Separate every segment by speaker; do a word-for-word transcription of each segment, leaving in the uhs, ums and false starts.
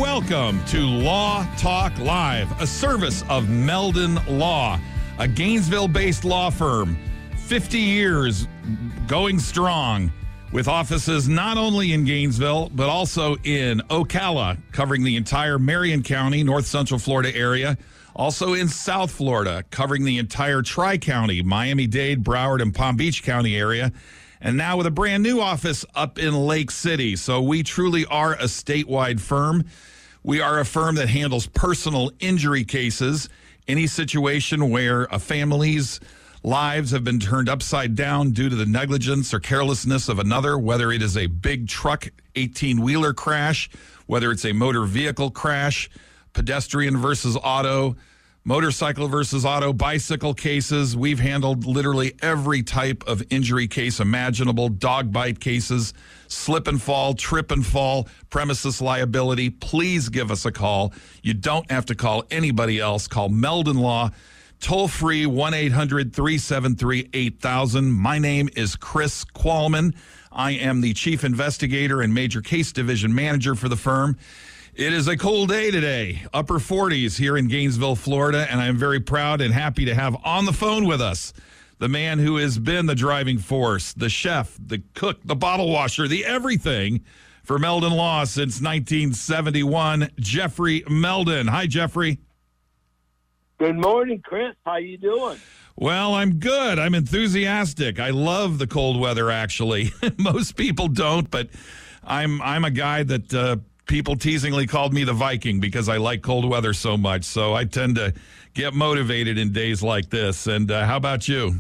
Speaker 1: welcome to Law Talk Live, a service of Meldon Law, a Gainesville-based law firm, fifty years going strong, with offices not only in Gainesville, but also in Ocala, covering the entire Marion County, North Central Florida area. Also in South Florida, covering the entire Tri-County, Miami-Dade, Broward, and Palm Beach County area. And now with a brand new office up in Lake City. So we truly are a statewide firm. We are a firm that handles personal injury cases, any situation where a family's lives have been turned upside down due to the negligence or carelessness of another, whether it is a big truck eighteen-wheeler crash, whether it's a motor vehicle crash, pedestrian versus auto, motorcycle versus auto, bicycle cases. We've handled literally every type of injury case imaginable, dog bite cases, slip and fall, trip and fall, premises liability. Please give us a call. You don't have to call anybody else. Call Meldon Law. Toll free, one eight hundred three seven three eight thousand. My name is Chris Qualman. I am the chief investigator and major case division manager for the firm. It is a cold day today, upper forties here in Gainesville, Florida, and I'm very proud and happy to have on the phone with us the man who has been the driving force, the chef, the cook, the bottle washer, the everything for Meldon Law since nineteen seventy-one, Jeffrey Meldon. Hi, Jeffrey.
Speaker 2: Good morning, Chris. How you doing?
Speaker 1: Well, I'm good. I'm enthusiastic. I love the cold weather, actually. Most people don't, but I'm I'm a guy that uh, people teasingly called me the Viking because I like cold weather so much. So I tend to get motivated in days like this. And uh, how about you?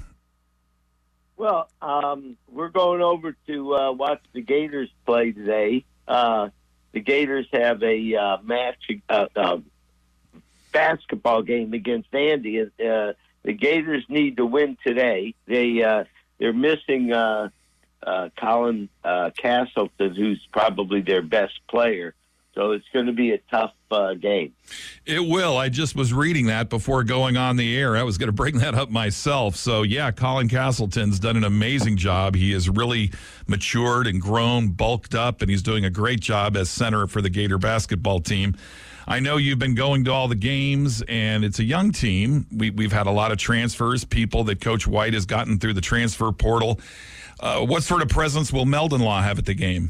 Speaker 2: Well, um, we're going over to uh, watch the Gators play today. Uh, the Gators have a uh, match, uh, uh, basketball game against Andy. Uh, the Gators need to win today. They uh, they're missing uh, uh, Colin uh, Castleton, who's probably their best player. So it's going to be a tough uh, game.
Speaker 1: It will. I just was reading that before going on the air. I was going to bring that up myself. So, yeah, Colin Castleton's done an amazing job. He has really matured and grown, bulked up, and he's doing a great job as center for the Gator basketball team. I know you've been going to all the games, and it's a young team. We, we've had a lot of transfers, people that Coach White has gotten through the transfer portal. Uh, what sort of presence will Meldon Law have at the game?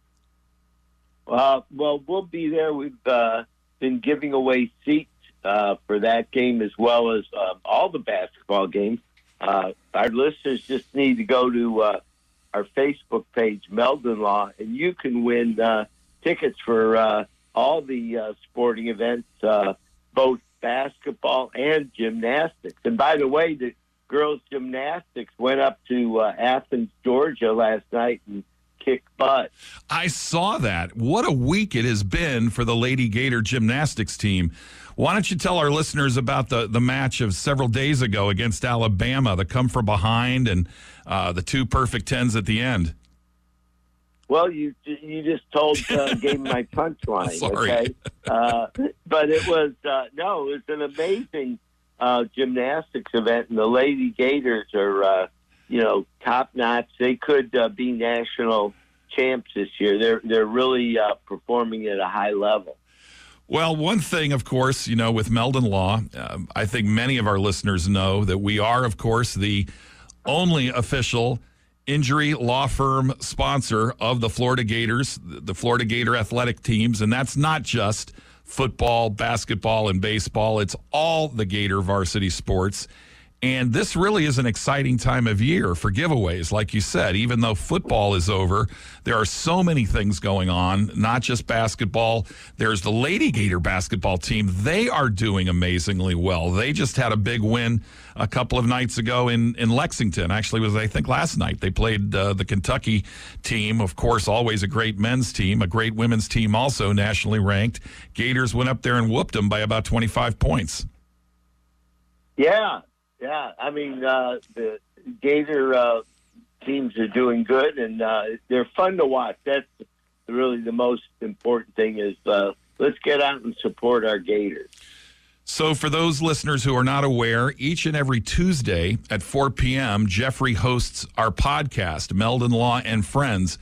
Speaker 2: Uh, well, we'll be there. We've uh, been giving away seats uh, for that game as well as uh, all the basketball games. Uh, our listeners just need to go to uh, our Facebook page, Meldon Law, and you can win uh, tickets for uh, all the uh, sporting events, uh, both basketball and gymnastics. And by the way, the girls' gymnastics went up to uh, Athens, Georgia last night and kicked butt.
Speaker 1: I saw that. What a week it has been for the Lady Gator gymnastics team. Why don't you tell our listeners about the, the match of several days ago against Alabama, the come from behind and uh, the two perfect tens at the end?
Speaker 2: Well, you you just told, uh, gave me my punchline,
Speaker 1: Sorry.
Speaker 2: okay? Uh, but it was, uh, no, it was an amazing uh, gymnastics event, and the Lady Gators are, uh, you know, top-notch. They could uh, be national champs this year. They're, they're really uh, performing at a high level.
Speaker 1: Well, one thing, of course, you know, with Meldon Law, uh, I think many of our listeners know that we are, of course, the only official injury law firm sponsor of the Florida Gators, the Florida Gator athletic teams, and that's not just football, basketball, and baseball. It's all the Gator varsity sports. And this really is an exciting time of year for giveaways. Like you said, even though football is over, there are so many things going on, not just basketball. There's the Lady Gator basketball team. They are doing amazingly well. They just had a big win a couple of nights ago in, in Lexington. Actually, it was, I think, last night. They played uh, the Kentucky team. Of course, always a great men's team, a great women's team also nationally ranked. Gators went up there and whooped them by about twenty-five points.
Speaker 2: Yeah. Yeah, I mean, uh, the Gator uh, teams are doing good, and uh, they're fun to watch. That's really the most important thing is uh, let's get out and support our Gators.
Speaker 1: So for those listeners who are not aware, each and every Tuesday at four p.m., Jeffrey hosts our podcast, Meldon Law and Friends.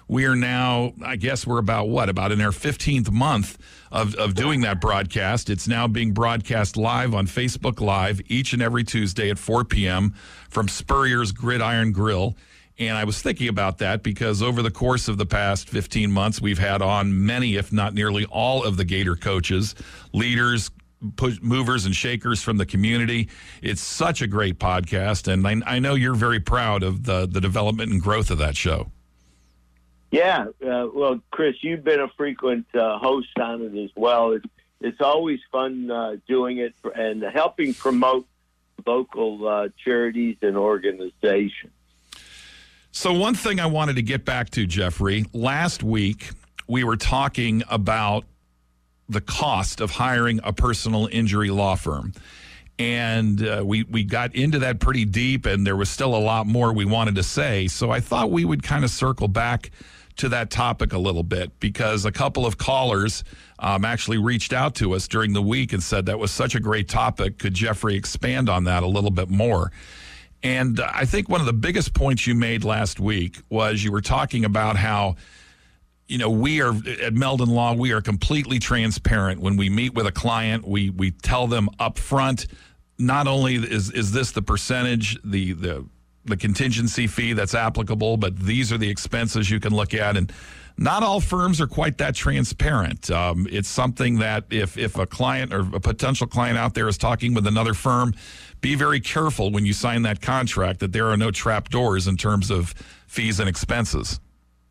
Speaker 1: We are now, I guess we're about what, about in our fifteenth month of, of doing that broadcast. It's now being broadcast live on Facebook Live each and every Tuesday at four p.m. from Spurrier's Gridiron Grill. And I was thinking about that because over the course of the past fifteen months, we've had on many, if not nearly all of the Gator coaches, leaders, push, movers and shakers from the community. It's such a great podcast, and I, I know you're very proud of the, the development and growth of that show.
Speaker 2: Yeah, uh, well, Chris, you've been a frequent uh, host on it as well. It's, it's always fun uh, doing it for, and helping promote local uh, charities and organizations.
Speaker 1: So one thing I wanted to get back to, Jeffrey, last week we were talking about the cost of hiring a personal injury law firm. And uh, we, we got into that pretty deep, and there was still a lot more we wanted to say. So I thought we would kind of circle back to that topic a little bit, because a couple of callers um, actually reached out to us during the week and said that was such a great topic. Could Jeffrey expand on that a little bit more? And uh, I think one of the biggest points you made last week was you were talking about how, you know, we are at Meldon Law, we are completely transparent. When we meet with a client, we we tell them up front, not only is is this the percentage, the the the contingency fee that's applicable, but these are the expenses you can look at. And not all firms are quite that transparent. Um, it's something that if if a client or a potential client out there is talking with another firm, be very careful when you sign that contract that there are no trap doors in terms of fees and expenses.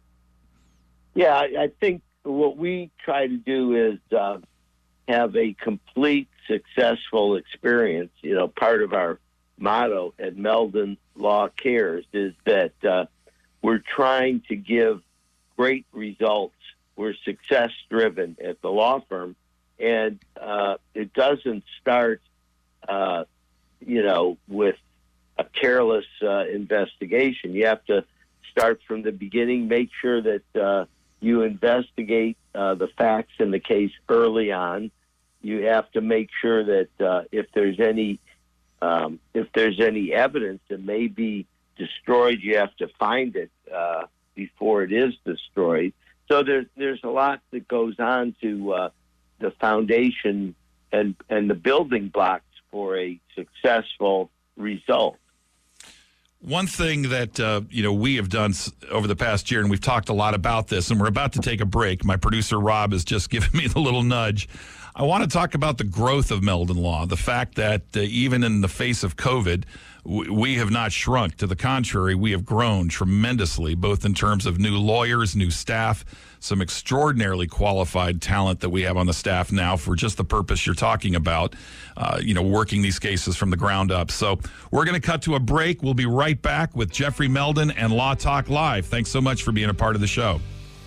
Speaker 2: Yeah, I, I think what we try to do is uh, have a complete, successful experience. You know, part of our motto at Meldon Law Cares is that uh, we're trying to give great results. We're success-driven at the law firm, and uh, it doesn't start, uh, you know, with a careless uh, investigation. You have to start from the beginning, make sure that uh, you investigate uh, the facts in the case early on. You have to make sure that uh, if there's any um, if there's any evidence that may be destroyed, you have to find it uh, before it is destroyed. So there's there's a lot that goes on to uh, the foundation and and the building blocks for a successful result.
Speaker 1: One thing that, uh, you know, we have done over the past year, and we've talked a lot about this, and we're about to take a break. My producer, Rob, has just given me the little nudge. I want to talk about the growth of Meldon Law, the fact that uh, even in the face of COVID, w- we have not shrunk. To the contrary, we have grown tremendously, both in terms of new lawyers, new staff, some extraordinarily qualified talent that we have on the staff now for just the purpose you're talking about, uh, you know, working these cases from the ground up. So we're going to cut to a break. We'll be right back with Jeffrey Meldon and Law Talk Live. Thanks so much for being a part of the show.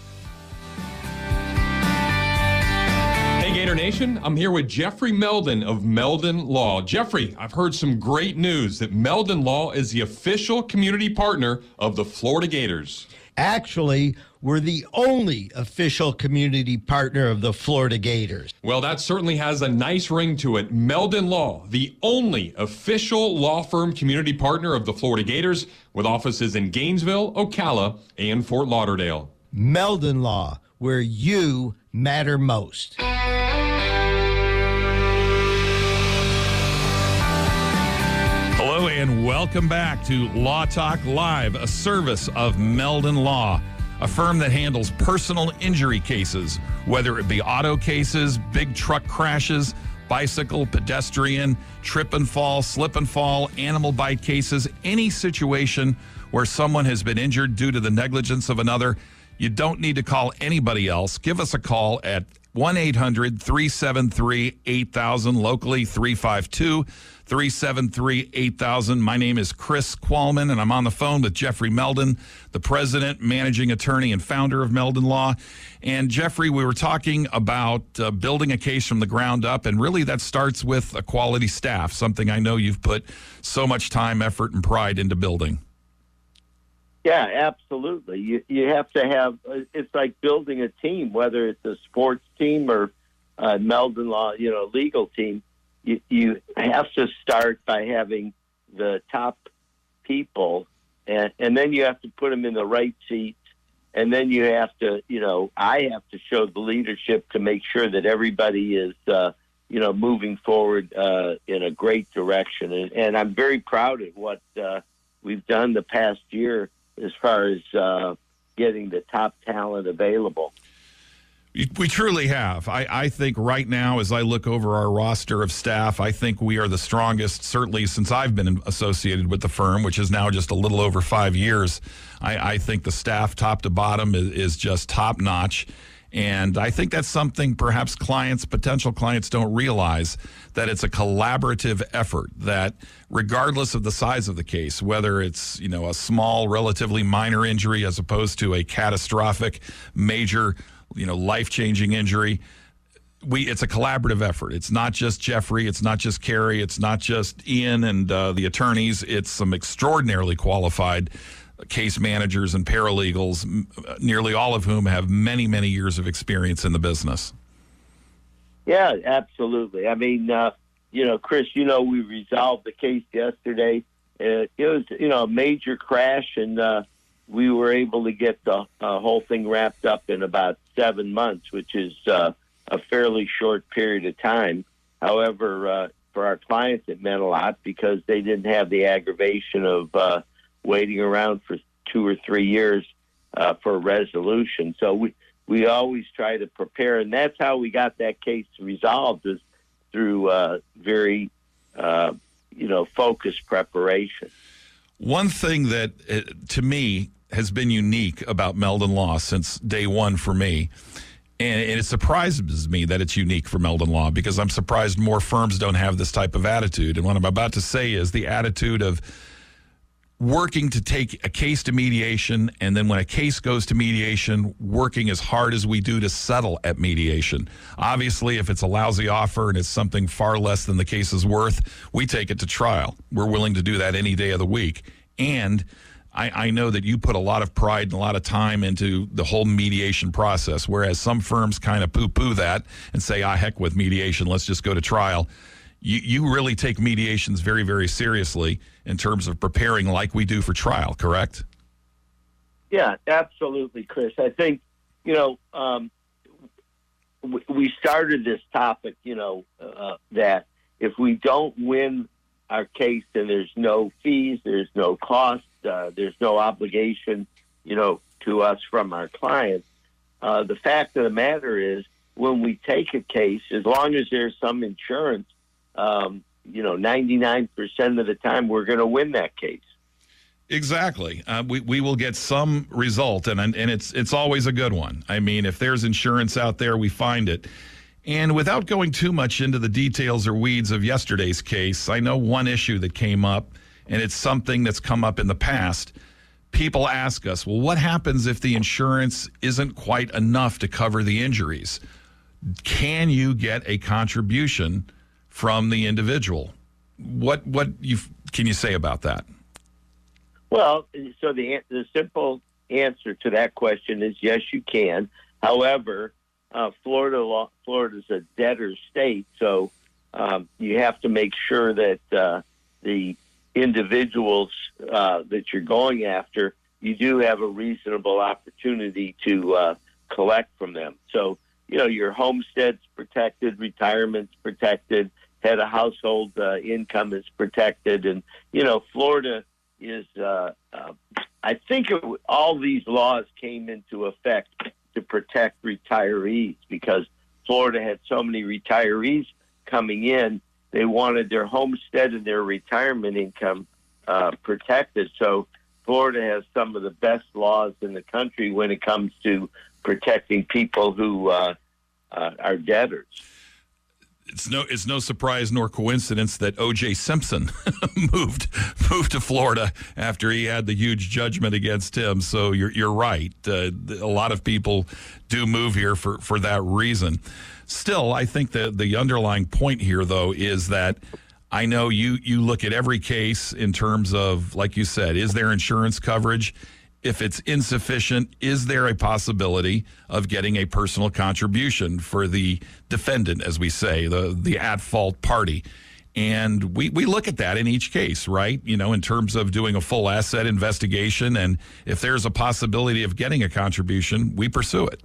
Speaker 3: Hey, Gator Nation, I'm here with Jeffrey Meldon of Meldon Law. Jeffrey, I've heard some great news that Meldon Law is the official community partner of the Florida Gators.
Speaker 4: Actually, we're the only official community partner of the Florida Gators.
Speaker 3: Well, that certainly has a nice ring to it. Meldon Law, the only official law firm community partner of the Florida Gators, with offices in Gainesville, Ocala, and Fort Lauderdale.
Speaker 4: Meldon Law, where you matter most.
Speaker 1: Hello and welcome back to Law Talk Live, a service of Meldon Law, a firm that handles personal injury cases, whether it be auto cases, big truck crashes, bicycle, pedestrian, trip and fall, slip and fall, animal bite cases, any situation where someone has been injured due to the negligence of another. You don't need to call anybody else. Give us a call at one eight hundred three seven three eight thousand, locally three five two three seven three eight thousand. My name is Chris Qualman, and I'm on the phone with Jeffrey Meldon, the president, managing attorney, and founder of Meldon Law. And Jeffrey, we were talking about uh, building a case from the ground up, and really that starts with a quality staff, something I know you've put so much time, effort, and pride into building.
Speaker 2: Yeah, absolutely. You you have to have, it's like building a team, whether it's a sports team or a Meldon Law, you know, legal team. You, you have to start by having the top people, and, and then you have to put them in the right seats and then you have to, you know, I have to show the leadership to make sure that everybody is, uh, you know, moving forward uh, in a great direction. And, and I'm very proud of what uh, we've done the past year as far as uh, getting the top talent available.
Speaker 1: We truly have. I, I think right now, as I look over our roster of staff, I think we are the strongest, certainly since I've been associated with the firm, which is now just a little over five years. I, I think the staff top to bottom is, is just top notch. And I think that's something perhaps clients, potential clients don't realize, that it's a collaborative effort, that regardless of the size of the case, whether it's, you know, a small, relatively minor injury as opposed to a catastrophic, major, you know, life-changing injury, we it's a collaborative effort. It's not just Jeffrey, it's not just Carrie, it's not just Ian and uh, the attorneys. It's some extraordinarily qualified case managers and paralegals, nearly all of whom have many, many years of experience in the business.
Speaker 2: Yeah, absolutely. I mean, uh, you know, Chris, you know, we resolved the case yesterday. Uh, it was, you know, a major crash, and uh, we were able to get the uh, whole thing wrapped up in about seven months, which is uh, a fairly short period of time. However, uh, for our clients, it meant a lot because they didn't have the aggravation of uh, waiting around for two or three years uh, for a resolution. So we, we always try to prepare, and that's how we got that case resolved, is through uh, very, uh, you know, focused preparation.
Speaker 1: One thing that, uh, to me, has been unique about Meldon Law since day one for me, and, and it surprises me that it's unique for Meldon Law, because I'm surprised more firms don't have this type of attitude. And what I'm about to say is the attitude of working to take a case to mediation, and then when a case goes to mediation, working as hard as we do to settle at mediation. Obviously, if it's a lousy offer and it's something far less than the case is worth, we take it to trial. We're willing to do that any day of the week. And I, I know that you put a lot of pride and a lot of time into the whole mediation process, whereas some firms kind of poo-poo that and say, ah, heck with mediation, let's just go to trial. You, you really take mediations very, very seriously in terms of preparing like we do for trial, correct?
Speaker 2: Yeah, absolutely, Chris. I think, you know, um, w- we started this topic, you know, uh, that if we don't win our case, then there's no fees, there's no cost, uh, there's no obligation, you know, to us from our clients. Uh, the fact of the matter is, when we take a case, as long as there's some insurance, um, you know, ninety-nine percent of the time we're going to win that case.
Speaker 1: Exactly. Uh, we, we will get some result, and and it's it's always a good one. I mean, if there's insurance out there, we find it. And without going too much into the details or weeds of yesterday's case, I know one issue that came up, and it's something that's come up in the past. People ask us, well, what happens if the insurance isn't quite enough to cover the injuries? Can you get a contribution from the individual? What what you can you say about that?
Speaker 2: Well, so the the simple answer to that question is yes, you can. However, uh, Florida law, Florida's a debtor state, so um, you have to make sure that uh, the individuals uh, that you're going after, you do have a reasonable opportunity to uh, collect from them. So, you know, your homestead's protected, retirement's protected, head of household uh, income is protected. And, you know, Florida is, uh, uh, I think it, all these laws came into effect to protect retirees because Florida had so many retirees coming in. They wanted their homestead and their retirement income uh, protected. So Florida has some of the best laws in the country when it comes to protecting people who uh, uh, are debtors.
Speaker 1: It's no it's no surprise nor coincidence that O J Simpson moved moved to Florida after he had the huge judgment against him. So you're you're right. Uh, a lot of people do move here for, for that reason. Still, I think the the underlying point here, though, is that I know you you look at every case in terms of, like you said, is there insurance coverage? If it's insufficient, is there a possibility of getting a personal contribution for the defendant, as we say, the, the at-fault party? And we, we look at that in each case, right? You know, in terms of doing a full asset investigation. And if there's a possibility of getting a contribution, we pursue it.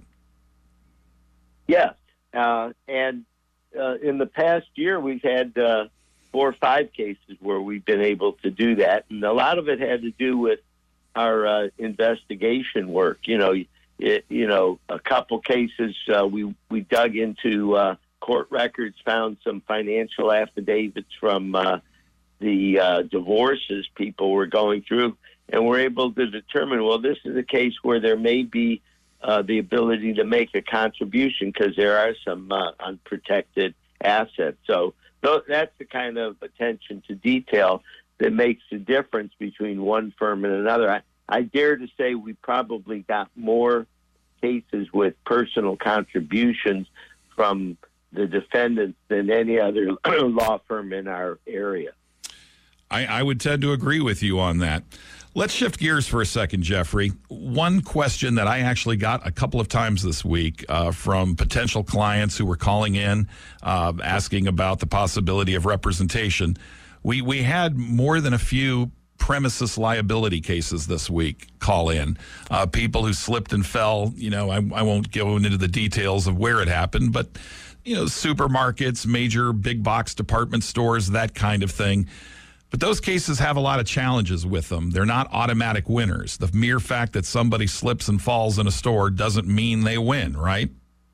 Speaker 2: Yes. Uh, and uh, in the past year, we've had uh, four or five cases where we've been able to do that. And a lot of it had to do with our uh, investigation work. You know, it, you know, a couple cases uh, we, we dug into uh, court records, found some financial affidavits from uh, the uh, divorces people were going through, and we're able to determine, well, this is a case where there may be uh, the ability to make a contribution because there are some uh, unprotected assets. So th- that's the kind of attention to detail that makes the difference between one firm and another. I, I dare to say we probably got more cases with personal contributions from the defendants than any other law firm in our area.
Speaker 1: I, I would tend to agree with you on that. Let's shift gears for a second, Jeffrey. One question that I actually got a couple of times this week uh, from potential clients who were calling in, uh, asking about the possibility of representation. We we had more than a few premises liability cases this week call in. Uh, people who slipped and fell. You know, I, I won't go into the details of where it happened, but you know, supermarkets, major big box department stores, that kind of thing. But those cases have a lot of challenges with them. They're not automatic winners. The mere fact that somebody slips and falls in a store doesn't mean they win, right?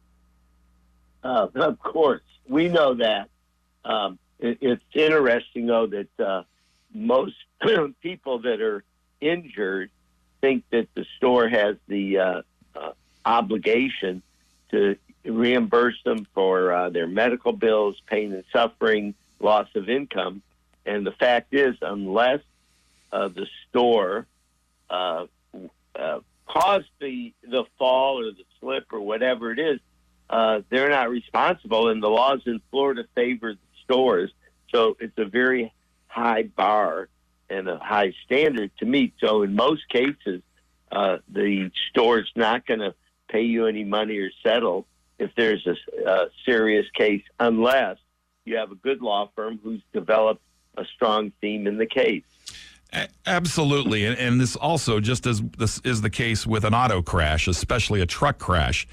Speaker 2: Uh, of course. We know that. Um, it, it's interesting, though, that uh, most people that are injured think that the store has the uh, uh, obligation to reimburse them for uh, their medical bills, pain and suffering, loss of income. And the fact is, unless uh, the store uh, uh, caused the, the fall or the slip or whatever it is, uh, they're not responsible. And the laws in Florida favor the stores. So it's a very high bar and a high standard to meet. So in most cases, uh, the store's not going to pay you any money or settle if there's a, a serious case, unless you have a good law firm who's developed a strong theme in the case.
Speaker 1: Absolutely. And, and this also, just as this is the case with an auto crash, especially a truck crash,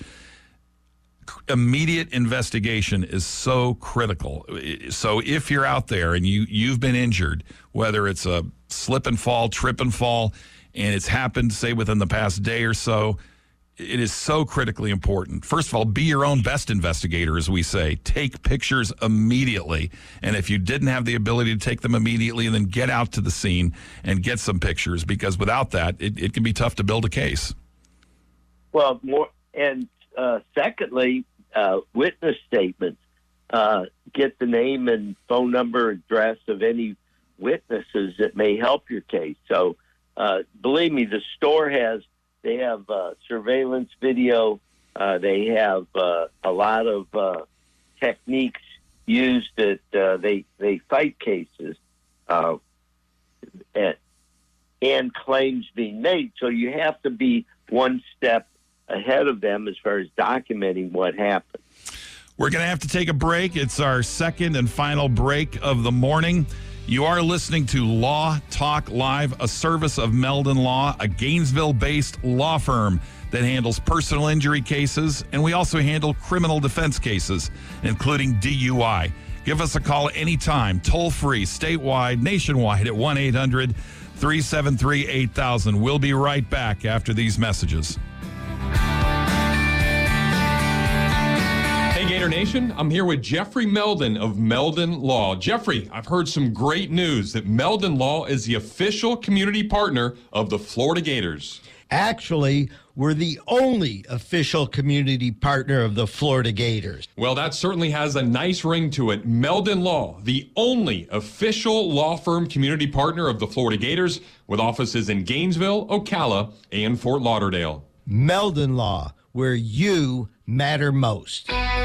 Speaker 1: immediate investigation is so critical. So if you're out there and you, you've been injured, whether it's a slip and fall, trip and fall, and it's happened, say, within the past day or so, it is so critically important. First of all, be your own best investigator, as we say. Take pictures immediately. And if you didn't have the ability to take them immediately, then get out to the scene and get some pictures, because without that, it, it can be tough to build a case.
Speaker 2: Well, more, and uh, secondly, uh, witness statements. Uh, get the name and phone number, address of any witnesses that may help your case. So uh, believe me, the store has They have uh, surveillance video. Uh, they have uh, a lot of uh, techniques used that uh, they they fight cases uh, and, and claims being made. So you have to be one step ahead of them as far as documenting what happened.
Speaker 1: We're going to have to take a break. It's our second and final break of the morning. You are listening to Law Talk Live, a service of Meldon Law, a Gainesville-based law firm that handles personal injury cases, and we also handle criminal defense cases, including D U I. Give us a call anytime, toll-free, statewide, nationwide at one eight hundred three seven three eight thousand. We'll be right back after these messages.
Speaker 3: Hey, Gator Nation, I'm here with Jeffrey Meldon of Meldon Law. Jeffrey, I've heard some great news that Meldon Law is the official community partner of the Florida Gators.
Speaker 4: Actually, we're the only official community partner of the Florida Gators.
Speaker 3: Well, that certainly has a nice ring to it. Meldon Law, the only official law firm community partner of the Florida Gators, with offices in Gainesville, Ocala, and Fort Lauderdale.
Speaker 4: Meldon Law, where you matter most.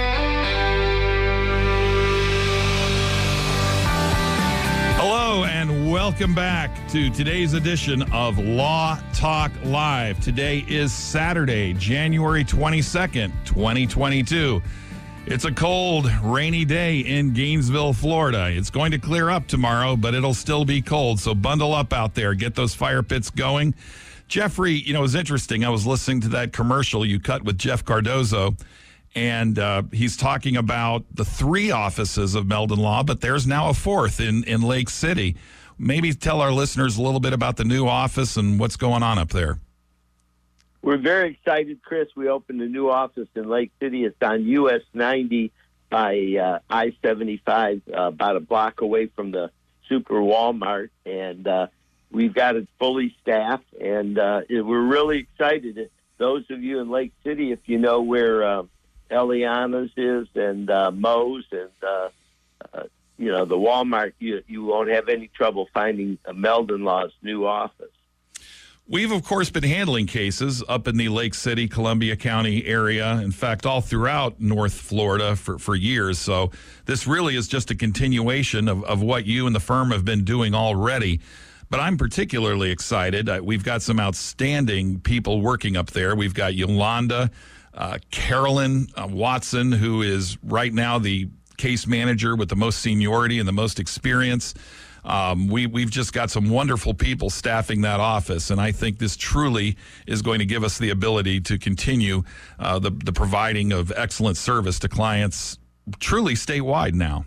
Speaker 1: Hello and welcome back to today's edition of Law Talk Live. Today is Saturday, January twenty-second, twenty twenty-two. It's a cold, rainy day in Gainesville, Florida. It's going to clear up tomorrow, but it'll still be cold. So bundle up out there. Get those fire pits going. Jeffrey, you know, it was interesting. I was listening to that commercial you cut with Jeff Cardozo, and uh, he's talking about the three offices of Meldon Law, but there's now a fourth in, in Lake City. Maybe tell our listeners a little bit about the new office and what's going on up there.
Speaker 2: We're very excited, Chris. We opened a new office in Lake City. It's on U S ninety by uh, I seventy-five, uh, about a block away from the Super Walmart. And uh, we've got it fully staffed, and uh, we're really excited. Those of you in Lake City, if you know where uh, Eliana's is and uh, Moe's and, uh, uh, you know, the Walmart, you, you won't have any trouble finding a Meldon Law's new office.
Speaker 1: We've, of course, been handling cases up in the Lake City, Columbia County area. In fact, all throughout North Florida for, for years. So this really is just a continuation of, of what you and the firm have been doing already. But I'm particularly excited. Uh, we've got some outstanding people working up there. We've got Yolanda, uh, Carolyn uh, Watson, who is right now the case manager with the most seniority and the most experience. Um, we, we've just got some wonderful people staffing that office, and I think this truly is going to give us the ability to continue uh, the, the providing of excellent service to clients truly statewide now.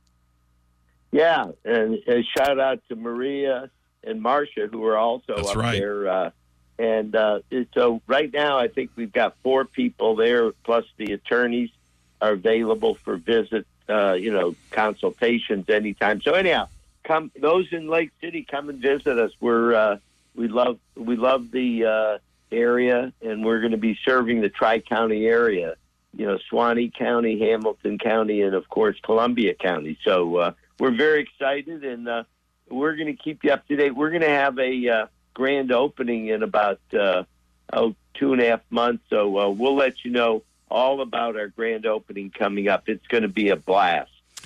Speaker 2: Yeah, and a shout out to Maria and Marcia, who are also
Speaker 1: That's
Speaker 2: up
Speaker 1: right.
Speaker 2: there. Uh, and uh, so right now I think we've got four people there, plus the attorneys are available for visit, uh, you know, consultations anytime. So anyhow, come those in Lake City, come and visit us. We're uh, we love we love the uh, area, and we're going to be serving the Tri-County area. You know, Suwannee County, Hamilton County, and of course Columbia County. So uh, we're very excited, and uh, we're going to keep you up to date. We're going to have a uh, grand opening in about uh, oh two and a half months. So uh, we'll let you know all about our grand opening coming up. It's going to be a blast.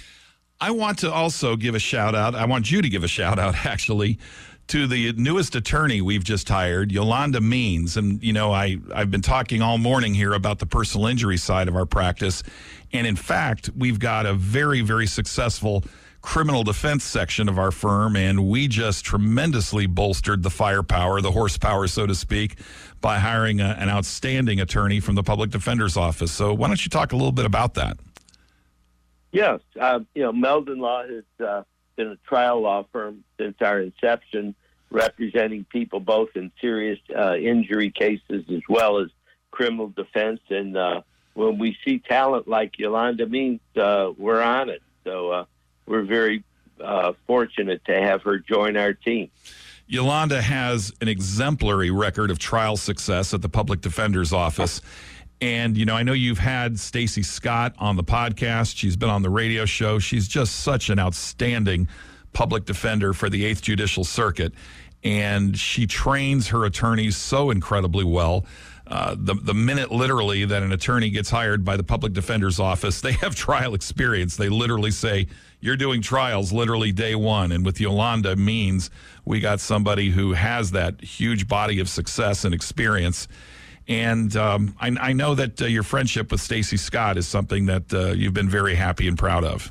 Speaker 1: I want to also give a shout out. I want you to give a shout out, actually, to the newest attorney we've just hired, Yolanda Means. And, you know, I, I've been talking all morning here about the personal injury side of our practice. And in fact, we've got a very, very successful criminal defense section of our firm. And we just tremendously bolstered the firepower, the horsepower, so to speak, by hiring a, an outstanding attorney from the public defender's office. So why don't you talk a little bit about that?
Speaker 2: Yes, uh, you know, Meldon Law has uh, been a trial law firm since our inception, representing people both in serious uh, injury cases as well as criminal defense. And uh, when we see talent like Yolanda Means, uh, we're on it. So uh, we're very uh, fortunate to have her join our team.
Speaker 1: Yolanda has an exemplary record of trial success at the public defender's office. And, you know, I know you've had Stacey Scott on the podcast. She's been on the radio show. She's just such an outstanding public defender for the eighth Judicial Circuit. And she trains her attorneys so incredibly well. Uh, the, the minute, literally, that an attorney gets hired by the public defender's office, they have trial experience. They literally say, you're doing trials literally day one. And with Yolanda Means, we got somebody who has that huge body of success and experience. And um, I, I know that uh, your friendship with Stacey Scott is something that uh, you've been very happy and proud of.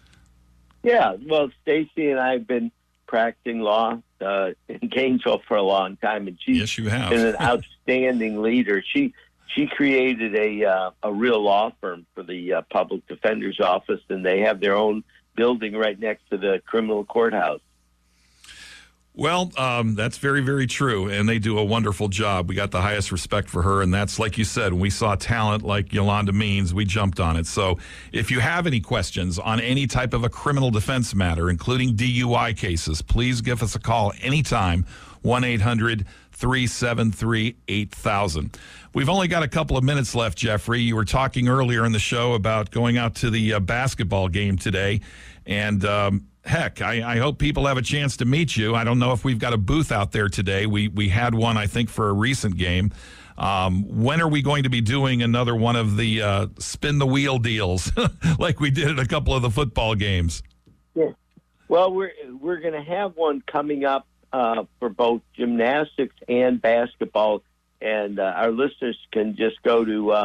Speaker 2: Yeah, well, Stacey and I have been practicing law uh, in Gainesville for a long time, and she's
Speaker 1: yes, you have.
Speaker 2: been an outstanding leader. She she created a uh, a real law firm for the uh, public defender's office, and they have their own building right next to the criminal courthouse.
Speaker 1: Well, um, that's very, very true, and they do a wonderful job. We got the highest respect for her, and that's, like you said, when we saw talent like Yolanda Means, we jumped on it. So if you have any questions on any type of a criminal defense matter, including D U I cases, please give us a call anytime, one eight hundred three seven three eight thousand. We've only got a couple of minutes left, Jeffrey. You were talking earlier in the show about going out to the uh, basketball game today, and um, heck, I, I hope people have a chance to meet you. I don't know if we've got a booth out there today. We we had one, I think, for a recent game. Um, when are we going to be doing another one of the uh, spin the wheel deals like we did at a couple of the football games?
Speaker 2: Yeah. Well, we're we're going to have one coming up uh, for both gymnastics and basketball, and uh, our listeners can just go to uh,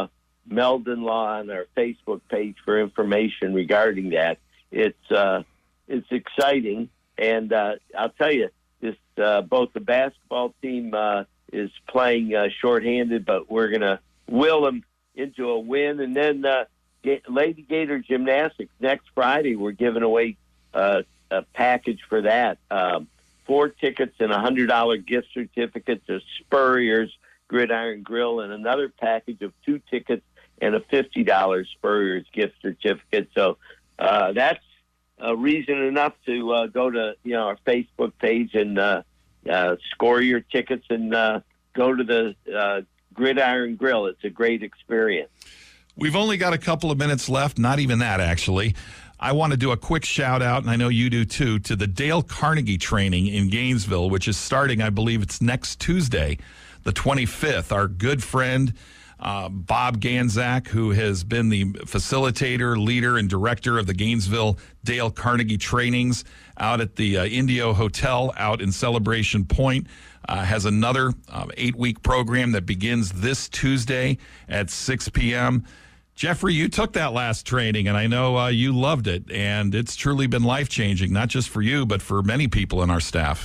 Speaker 2: Meldon Law on our Facebook page for information regarding that. It's uh, it's exciting, and uh, I'll tell you, this uh, both the basketball team uh, is playing uh, shorthanded, but we're going to will them into a win. And then uh, Lady Gator Gymnastics next Friday, we're giving away uh, a package for that. Um, four tickets and a one hundred dollars gift certificate to Spurrier's Gridiron Grill, and another package of two tickets and a fifty dollars Spurrier's gift certificate. So uh, that's a reason enough to uh, go to you know our Facebook page and uh, uh, score your tickets and uh, go to the uh, Gridiron Grill. It's a great experience.
Speaker 1: We've only got a couple of minutes left, not even that, actually. I want to do a quick shout out, and I know you do too, to the Dale Carnegie training in Gainesville, which is starting, I believe it's next Tuesday, the twenty-fifth. Our good friend, uh, Bob Ganzak, who has been the facilitator, leader, and director of the Gainesville Dale Carnegie trainings out at the uh, Indio Hotel out in Celebration Point, uh, has another uh, eight-week program that begins this Tuesday at six p.m., Jeffrey, you took that last training, and I know uh, you loved it, and it's truly been life-changing, not just for you, but for many people in our staff.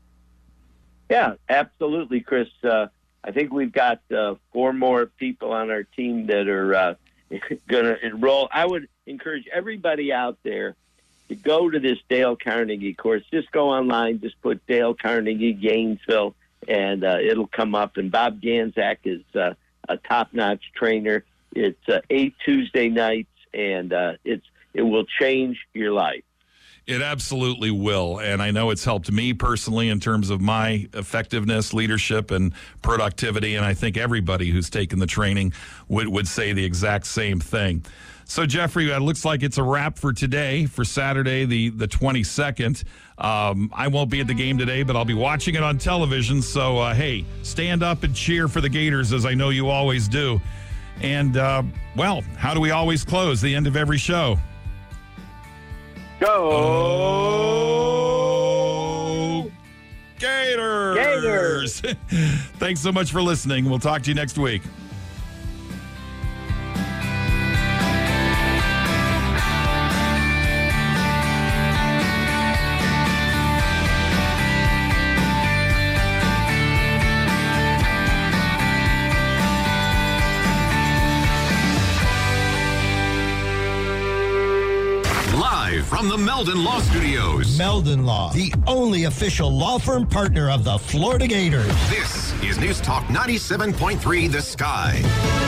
Speaker 2: Yeah, absolutely, Chris. Uh, I think we've got uh, four more people on our team that are uh, going to enroll. I would encourage everybody out there to go to this Dale Carnegie course. Just go online, just put Dale Carnegie Gainesville, and uh, it'll come up. And Bob Ganzak is uh, a top-notch trainer. It's uh, eight Tuesday nights, and uh, it's it will change your life.
Speaker 1: It absolutely will, and I know it's helped me personally in terms of my effectiveness, leadership, and productivity, and I think everybody who's taken the training would, would say the exact same thing. So, Jeffrey, it looks like it's a wrap for today, for Saturday, the, the twenty-second. Um, I won't be at the game today, but I'll be watching it on television, so, uh, hey, stand up and cheer for the Gators, as I know you always do. And, uh, well, how do we always close the end of every show?
Speaker 2: Go!
Speaker 1: Gators!
Speaker 2: Gators!
Speaker 1: Thanks so much for listening. We'll talk to you next week.
Speaker 5: From the Meldon Law Studios.
Speaker 4: Meldon Law, the only official law firm partner of the Florida Gators.
Speaker 5: This is News Talk ninety-seven point three The Sky.